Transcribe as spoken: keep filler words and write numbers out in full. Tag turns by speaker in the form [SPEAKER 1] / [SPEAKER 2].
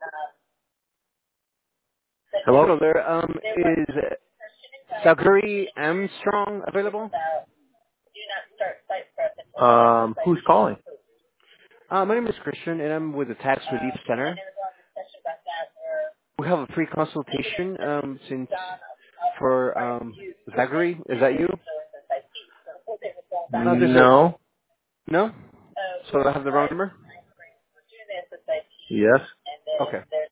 [SPEAKER 1] Hello?
[SPEAKER 2] Hello there. Um, is Zachary Armstrong available?
[SPEAKER 1] Um, who's calling?
[SPEAKER 2] Uh, my name is Christian, and I'm with the Tax Relief Center. We have a free consultation um, since for um, Zachary. Is that you? Uh, there's a
[SPEAKER 1] No.
[SPEAKER 2] no. So I have the wrong number.
[SPEAKER 1] Yes.
[SPEAKER 2] Okay.